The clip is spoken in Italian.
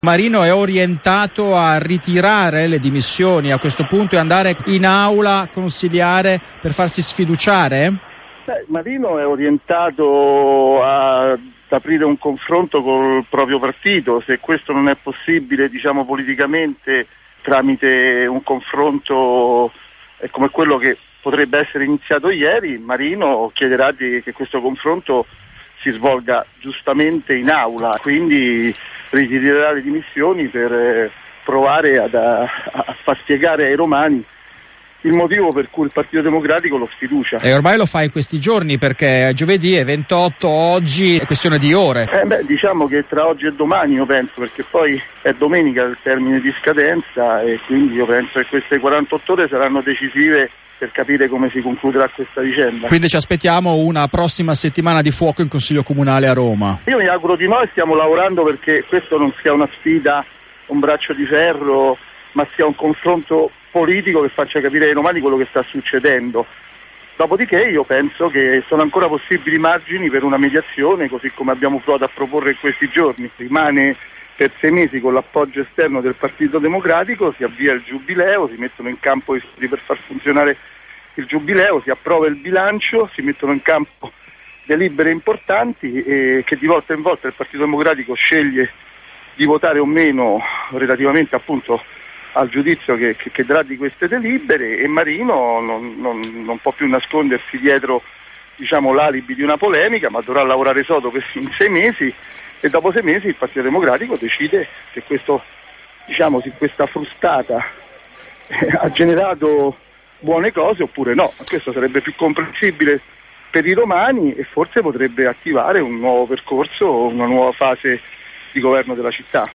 Marino è orientato a ritirare le dimissioni a questo punto e andare in aula a consigliare per farsi sfiduciare? Marino è orientato ad aprire un confronto col proprio partito. Se questo non è possibile, politicamente, tramite un confronto come quello che potrebbe essere iniziato ieri, Marino chiederà che questo confronto si svolga giustamente in aula, quindi ritirerà le dimissioni per provare a far spiegare ai romani il motivo per cui il Partito Democratico lo sfiducia. E ormai lo fa in questi giorni, perché giovedì è 28, oggi è questione di ore. Diciamo che tra oggi e domani, io penso, perché poi è domenica il termine di scadenza, e quindi io penso che queste 48 ore saranno decisive per capire come si concluderà questa vicenda. Quindi ci aspettiamo una prossima settimana di fuoco in Consiglio Comunale a Roma. Io mi auguro di no, e stiamo lavorando perché questo non sia una sfida, un braccio di ferro, ma sia un confronto politico che faccia capire ai romani quello che sta succedendo. Dopodiché io penso che sono ancora possibili margini per una mediazione, così come abbiamo provato a proporre in questi giorni. Rimane per 6 mesi con l'appoggio esterno del Partito Democratico, si avvia il giubileo, si mettono in campo i soldi per far funzionare il giubileo, si approva il bilancio, si mettono in campo delibere importanti che di volta in volta il Partito Democratico sceglie di votare o meno relativamente appunto al giudizio che darà di queste delibere, e Marino non può più nascondersi dietro l'alibi di una polemica, ma dovrà lavorare sodo in 6 mesi, e dopo 6 mesi il Partito Democratico decide se questa frustata ha generato buone cose oppure no. Questo sarebbe più comprensibile per i romani e forse potrebbe attivare un nuovo percorso, una nuova fase di governo della città.